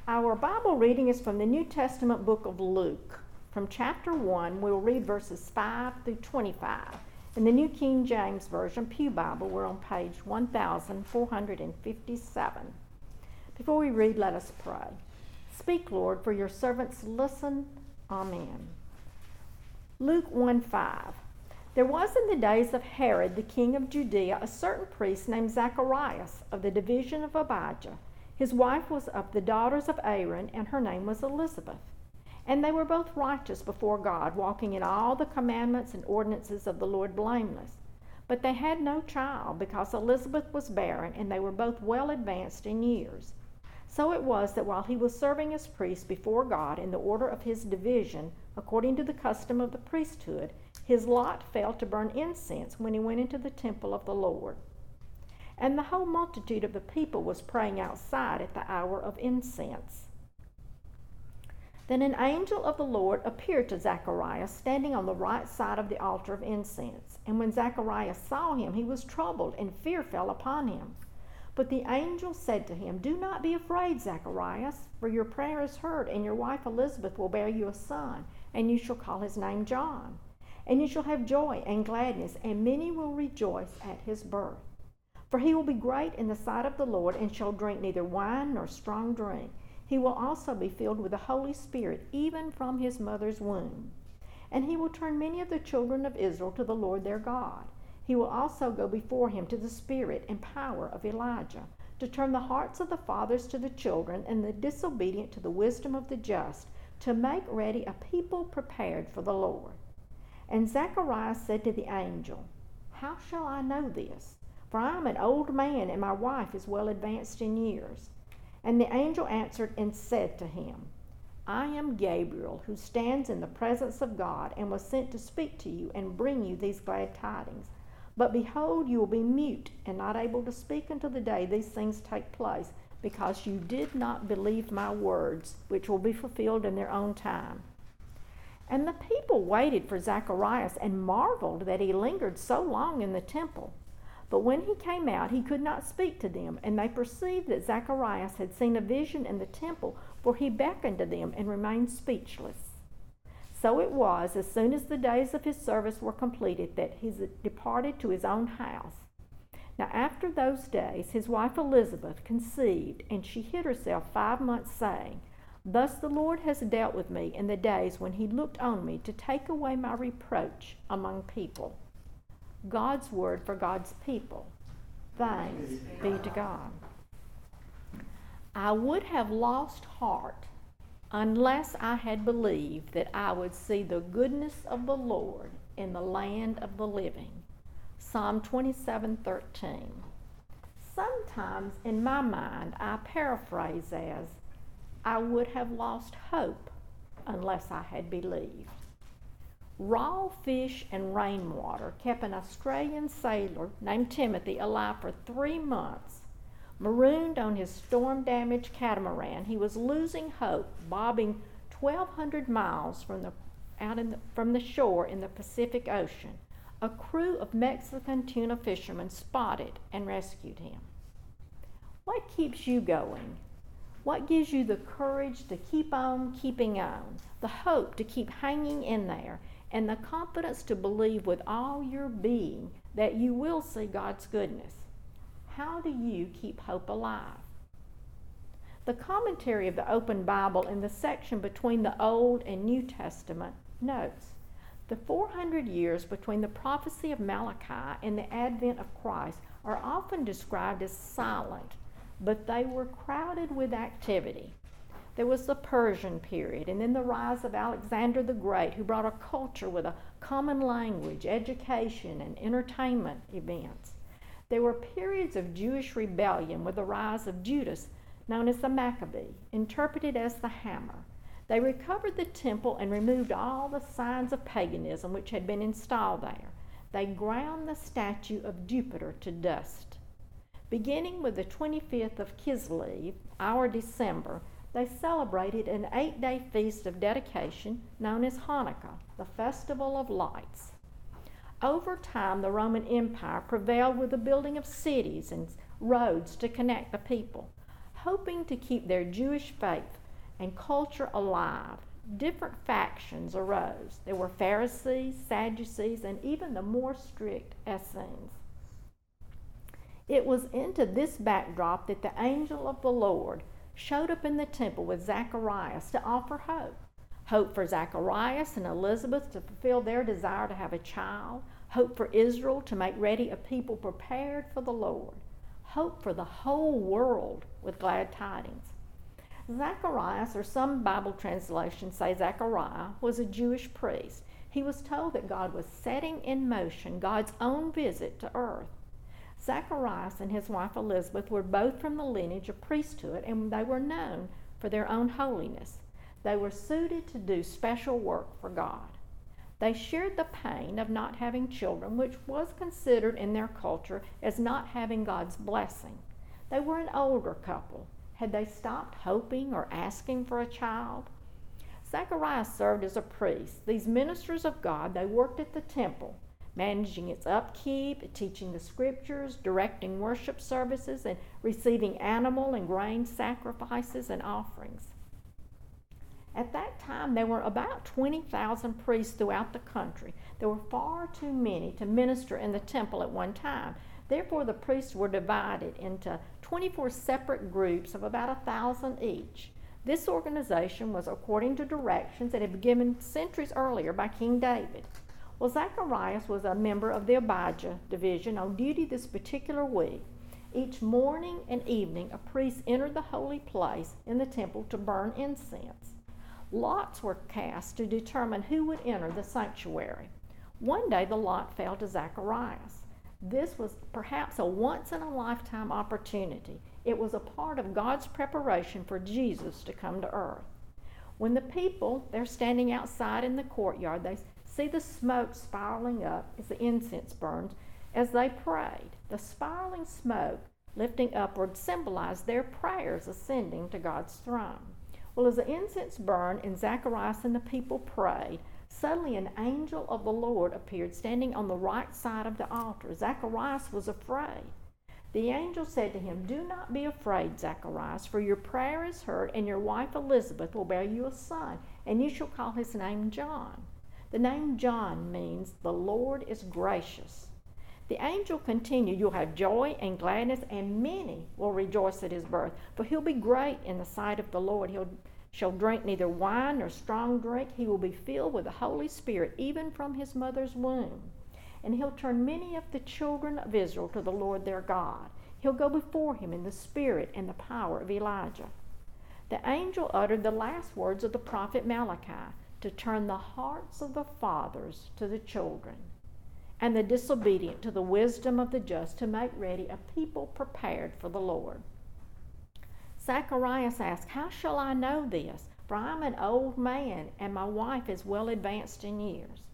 Our Bible reading is from the New Testament book of Luke. From chapter 1, we'll read verses 5 through 25. In the New King James Version, Pew Bible, we're on page 1457. Before we read, let us pray. Speak, Lord, for your servants listen. Amen. Luke 1:5. There was in the days of Herod, the king of Judea, a certain priest named Zacharias of the division of Abijah. His wife was of the daughters of Aaron, and her name was Elizabeth. And they were both righteous before God, walking in all the commandments and ordinances of the Lord blameless. But they had no child, because Elizabeth was barren, and they were both well advanced in years. So it was that while he was serving as priest before God in the order of his division, according to the custom of the priesthood, his lot fell to burn incense when he went into the temple of the Lord. And the whole multitude of the people was praying outside at the hour of incense. Then an angel of the Lord appeared to Zacharias, standing on the right side of the altar of incense. And when Zacharias saw him, he was troubled, and fear fell upon him. But the angel said to him, "Do not be afraid, Zacharias, for your prayer is heard, and your wife Elizabeth will bear you a son, and you shall call his name John. And you shall have joy and gladness, and many will rejoice at his birth. For he will be great in the sight of the Lord, and shall drink neither wine nor strong drink. He will also be filled with the Holy Spirit, even from his mother's womb. And he will turn many of the children of Israel to the Lord their God. He will also go before him to the spirit and power of Elijah, to turn the hearts of the fathers to the children, and the disobedient to the wisdom of the just, to make ready a people prepared for the Lord." And Zacharias said to the angel, "How shall I know this? For I am an old man, and my wife is well advanced in years." And the angel answered and said to him, "I am Gabriel, who stands in the presence of God, and was sent to speak to you and bring you these glad tidings. But behold, you will be mute and not able to speak until the day these things take place, because you did not believe my words, which will be fulfilled in their own time." And the people waited for Zacharias and marveled that he lingered so long in the temple. But when he came out, he could not speak to them, and they perceived that Zacharias had seen a vision in the temple, for he beckoned to them and remained speechless. So it was, as soon as the days of his service were completed, that he departed to his own house. Now after those days, his wife Elizabeth conceived, and she hid herself 5 months, saying, "Thus the Lord has dealt with me in the days when he looked on me to take away my reproach among people." God's word for God's people. Thanks be to God. I would have lost heart unless I had believed that I would see the goodness of the Lord in the land of the living. Psalm 27:13. Sometimes in my mind I paraphrase as, "I would have lost hope unless I had believed." Raw fish and rainwater kept an Australian sailor named Timothy alive for 3 months. Marooned on his storm-damaged catamaran, he was losing hope, bobbing 1,200 miles from the shore in the Pacific Ocean. A crew of Mexican tuna fishermen spotted and rescued him. What keeps you going? What gives you the courage to keep on keeping on, the hope to keep hanging in there, and the confidence to believe with all your being that you will see God's goodness? How do you keep hope alive? The commentary of the Open Bible in the section between the Old and New Testament notes, the 400 years between the prophecy of Malachi and the advent of Christ are often described as silent, but they were crowded with activity. There was the Persian period, and then the rise of Alexander the Great, who brought a culture with a common language, education, and entertainment events. There were periods of Jewish rebellion with the rise of Judas, known as the Maccabee, interpreted as the Hammer. They recovered the temple and removed all the signs of paganism which had been installed there. They ground the statue of Jupiter to dust. Beginning with the 25th of Kislev, our December, they celebrated an 8-day feast of dedication known as Hanukkah, the Festival of Lights. Over time, the Roman Empire prevailed with the building of cities and roads to connect the people. hoping to keep their Jewish faith and culture alive, different factions arose. There were Pharisees, Sadducees, and even the more strict Essenes. It was into this backdrop that the angel of the Lord showed up in the temple with Zacharias to offer hope. Hope for Zacharias and Elizabeth to fulfill their desire to have a child. Hope for Israel to make ready a people prepared for the Lord. Hope for the whole world with glad tidings. Zacharias, or some Bible translations say Zechariah, was a Jewish priest. He was told that God was setting in motion God's own visit to earth. Zacharias and his wife Elizabeth were both from the lineage of priesthood, and they were known for their own holiness. They were suited to do special work for God. They shared the pain of not having children, which was considered in their culture as not having God's blessing. They were an older couple. Had they stopped hoping or asking for a child? Zacharias served as a priest. These ministers of God, they worked at the temple, managing its upkeep, teaching the scriptures, directing worship services, and receiving animal and grain sacrifices and offerings. At that time, there were about 20,000 priests throughout the country. There were far too many to minister in the temple at one time. Therefore, the priests were divided into 24 separate groups of about 1,000 each. This organization was according to directions that had been given centuries earlier by King David. Well, Zacharias was a member of the Abijah division on duty this particular week. Each morning and evening, a priest entered the holy place in the temple to burn incense. Lots were cast to determine who would enter the sanctuary. One day, the lot fell to Zacharias. This was perhaps a once-in-a-lifetime opportunity. It was a part of God's preparation for Jesus to come to earth. When the people, they're standing outside in the courtyard, they see the smoke spiraling up as the incense burns as they prayed. The spiraling smoke lifting upward symbolized their prayers ascending to God's throne. Well, as the incense burned and Zacharias and the people prayed, suddenly an angel of the Lord appeared standing on the right side of the altar. Zacharias was afraid. The angel said to him, "Do not be afraid, Zacharias, for your prayer is heard, and your wife Elizabeth will bear you a son, and you shall call his name John." The name John means the Lord is gracious. The angel continued, "You'll have joy and gladness, and many will rejoice at his birth, for he'll be great in the sight of the Lord. He shall drink neither wine nor strong drink. He will be filled with the Holy Spirit, even from his mother's womb. And he'll turn many of the children of Israel to the Lord their God. He'll go before him in the spirit and the power of Elijah." The angel uttered the last words of the prophet Malachi, to turn the hearts of the fathers to the children, and the disobedient to the wisdom of the just, to make ready a people prepared for the Lord. Zacharias asked, "How shall I know this? For I'm an old man, and my wife is well advanced in years."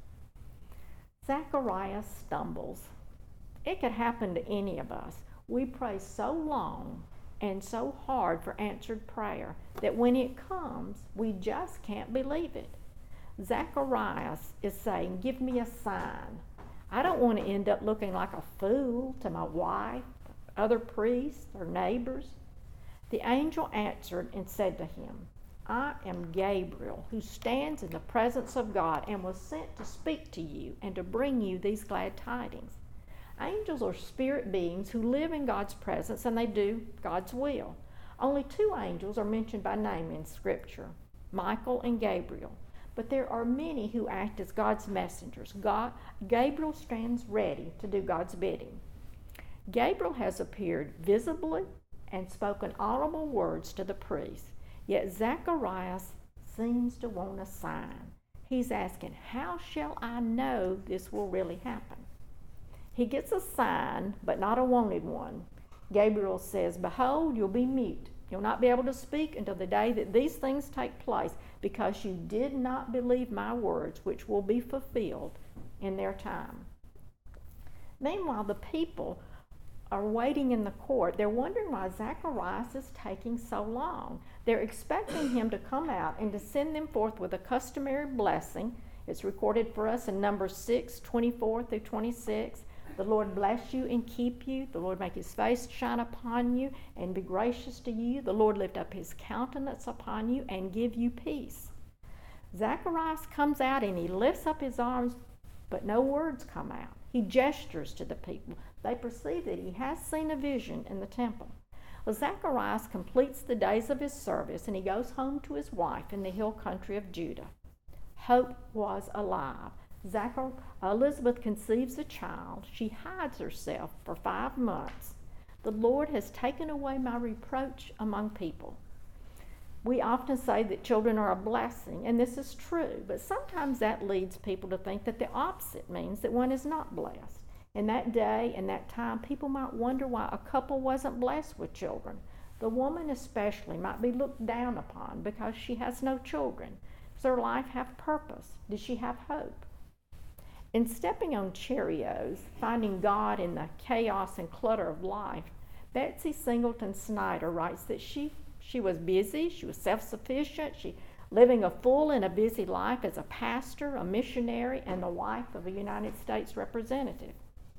Zacharias stumbles. It could happen to any of us. We pray so long and so hard for answered prayer that when it comes, we just can't believe it. Zacharias is saying, "Give me a sign. I don't want to end up looking like a fool to my wife, other priests, or neighbors." The angel answered and said to him, "I am Gabriel, who stands in the presence of God and was sent to speak to you and to bring you these glad tidings." Angels are spirit beings who live in God's presence, and they do God's will. Only 2 angels are mentioned by name in Scripture, Michael and Gabriel. But there are many who act as God's messengers. Gabriel stands ready to do God's bidding. Gabriel has appeared visibly and spoken audible words to the priest. Yet Zacharias seems to want a sign. He's asking, "How shall I know this will really happen?" He gets a sign, but not a wanted one. Gabriel says, "Behold, you'll be mute. You'll not be able to speak until the day that these things take place, because you did not believe my words, which will be fulfilled in their time." Meanwhile, the people are waiting in the court. They're wondering why Zacharias is taking so long. They're expecting him to come out and to send them forth with a customary blessing. It's recorded for us in Numbers 6:24 through 26. The Lord bless you and keep you. The Lord make his face shine upon you and be gracious to you. The Lord lift up his countenance upon you and give you peace. Zacharias comes out and he lifts up his arms, but no words come out. He gestures to the people. They perceive that he has seen a vision in the temple. Well, Zacharias completes the days of his service and he goes home to his wife in the hill country of Judah. Hope was alive. Elizabeth conceives a child. She hides herself for 5 months. The Lord has taken away my reproach among people. We often say that children are a blessing, and this is true, but sometimes that leads people to think that the opposite means that one is not blessed. In that day and that time, people might wonder why a couple wasn't blessed with children. The woman especially might be looked down upon because she has no children. Does her life have purpose? Does she have hope? In Stepping on Cheerios, Finding God in the Chaos and Clutter of Life, Betsy Singleton Snyder writes that she was busy, she was self-sufficient, she living a full and a busy life as a pastor, a missionary, and the wife of a United States representative.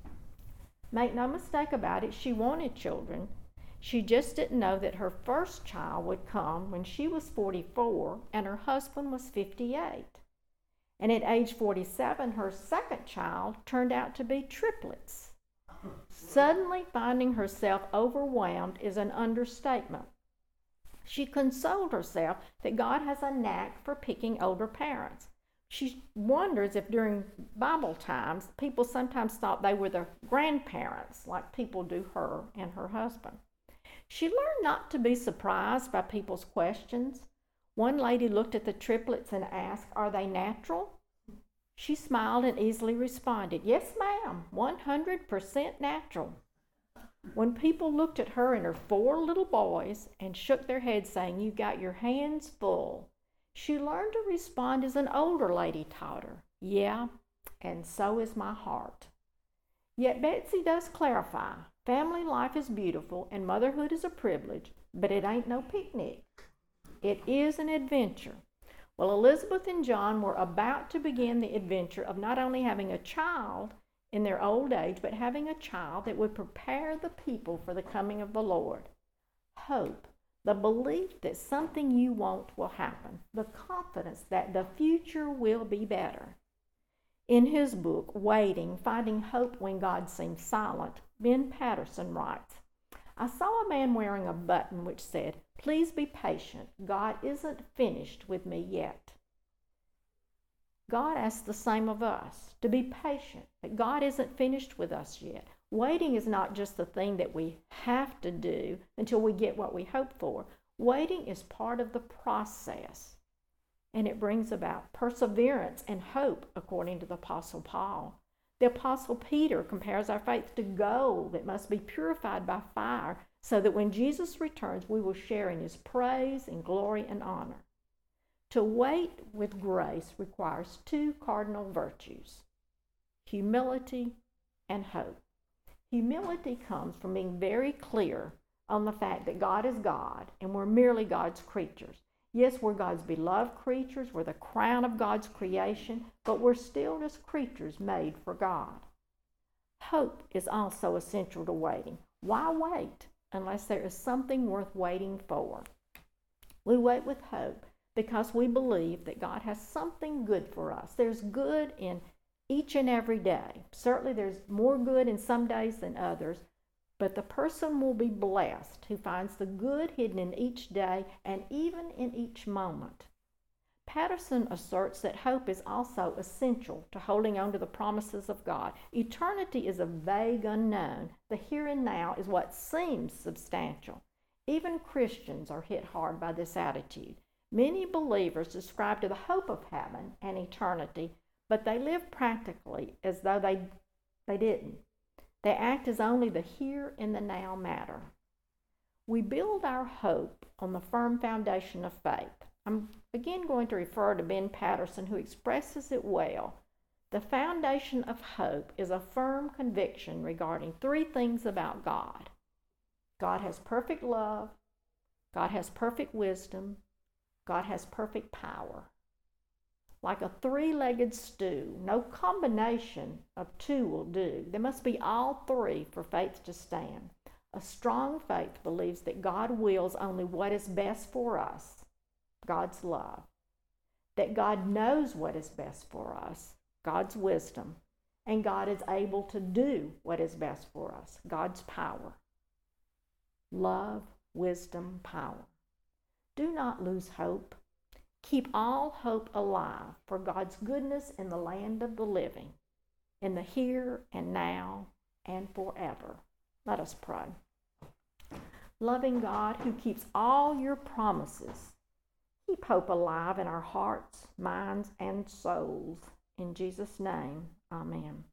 Make no mistake about it, she wanted children. She just didn't know that her first child would come when she was 44 and her husband was 58. And at age 47, her second child turned out to be triplets. Suddenly finding herself overwhelmed is an understatement. She consoled herself that God has a knack for picking older parents. She wonders if during Bible times, people sometimes thought they were the grandparents, like people do her and her husband. She learned not to be surprised by people's questions. One lady looked at the triplets and asked, "Are they natural?" She smiled and easily responded, "Yes, ma'am, 100% natural." When people looked at her and her 4 little boys and shook their heads saying, "You've got your hands full," she learned to respond as an older lady taught her, "Yeah, and so is my heart." Yet Betsy does clarify, family life is beautiful and motherhood is a privilege, but it ain't no picnic. It is an adventure. Well, Elizabeth and John were about to begin the adventure of not only having a child in their old age, but having a child that would prepare the people for the coming of the Lord. Hope, the belief that something you want will happen, the confidence that the future will be better. In his book, Waiting, Finding Hope When God Seems Silent, Ben Patterson writes, "I saw a man wearing a button which said, 'Please be patient. God isn't finished with me yet.'" God asks the same of us, to be patient, that God isn't finished with us yet. Waiting is not just the thing that we have to do until we get what we hope for. Waiting is part of the process, and it brings about perseverance and hope, according to the Apostle Paul. The Apostle Peter compares our faith to gold that must be purified by fire, so that when Jesus returns, we will share in his praise and glory and honor. To wait with grace requires 2 cardinal virtues: humility and hope. Humility comes from being very clear on the fact that God is God and we're merely God's creatures. Yes, we're God's beloved creatures, we're the crown of God's creation, but we're still just creatures made for God. Hope is also essential to waiting. Why wait unless there is something worth waiting for? We wait with hope because we believe that God has something good for us. There's good in each and every day. Certainly there's more good in some days than others, but the person will be blessed who finds the good hidden in each day and even in each moment. Patterson asserts that hope is also essential to holding on to the promises of God. Eternity is a vague unknown. The here and now is what seems substantial. Even Christians are hit hard by this attitude. Many believers ascribe to the hope of heaven and eternity, but they live practically as though they didn't. They act as only the here and the now matter. We build our hope on the firm foundation of faith. I'm again going to refer to Ben Patterson, who expresses it well. The foundation of hope is a firm conviction regarding 3 things about God. God has perfect love, God has perfect wisdom, God has perfect power. like a three-legged stew. No combination of two will do. There must be all three for faith to stand. A strong faith believes that God wills only what is best for us, God's love. That God knows what is best for us, God's wisdom. And God is able to do what is best for us, God's power. Love, wisdom, power. Do not lose hope. Keep all hope alive for God's goodness in the land of the living, in the here and now and forever. Let us pray. Loving God who keeps all your promises, keep hope alive in our hearts, minds, and souls. In Jesus' name, amen.